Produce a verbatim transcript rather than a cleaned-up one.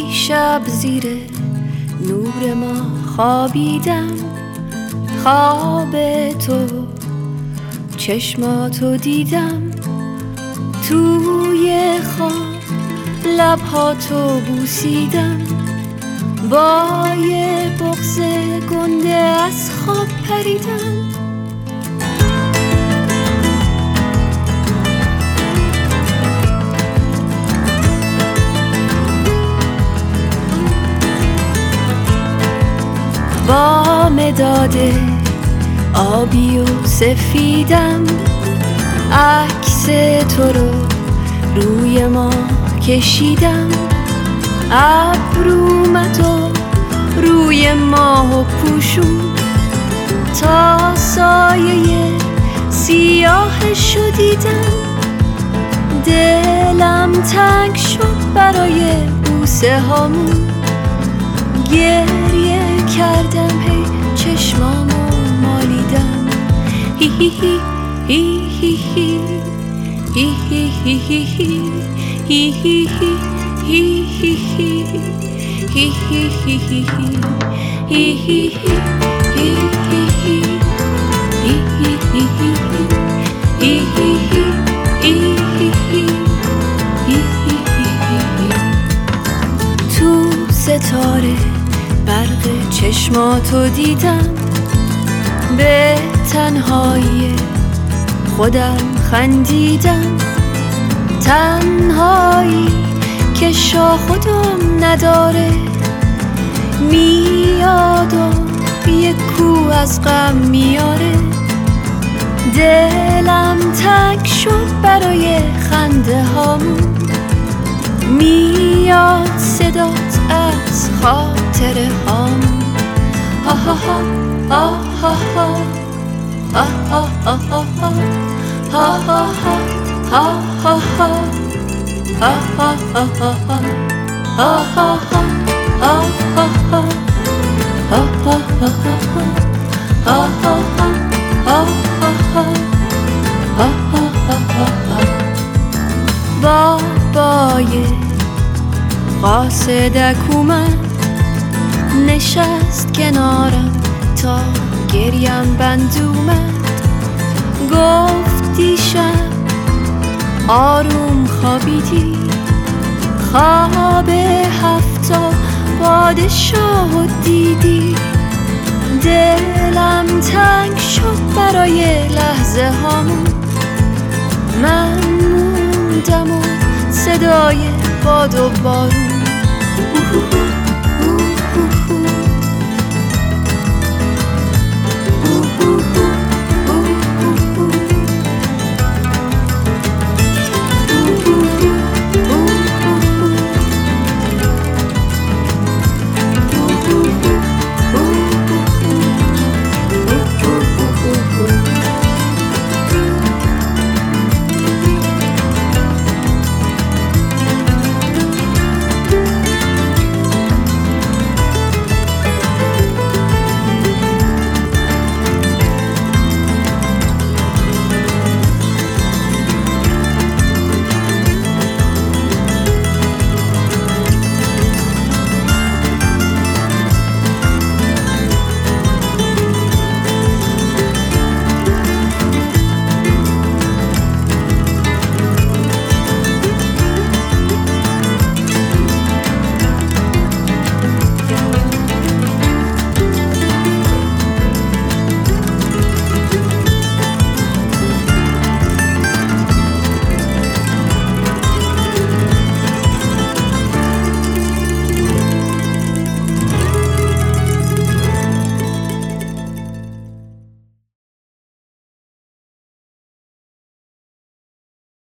دیشب زیر نور ما خوابیدم، خواب تو چشماتو دیدم، توی خواب لبهاتو بوسیدم، با یه بغض گنده از خواب پریدم. با مداد آبی و سفیدم عکس تو رو روی ما کشیدم، ابرومتو روی ماه پوشون تا سایه سیاهشو دیدم. دلم تنگ شد برای بوسه هامون، گریه کردم هی چشمامو مالیدم. هی هی هی هی هی هی هی هی هی هی هی هی هی هی هی هی هی هی تو ستاره برق چشماتو دیدم، به تنهایی خودم خندیدم، تنهایی که شاخ و دم نداره، میاد و یک کو از غم میاره. دلم تنگ شد برای خنده هامون، میاد صدات از خاطره هامون. ها ها ها ها ها ها ها ها ها ها ها ها بابای قاصدک اومد، نشست کنارم تا گریم بند اومد، گفت دیشب آروم خوابیدی، خواب هفتا پادشاه دیدی. دلم تنگ شد برای لحظه هامون، من موندم و صدای باد و بارون.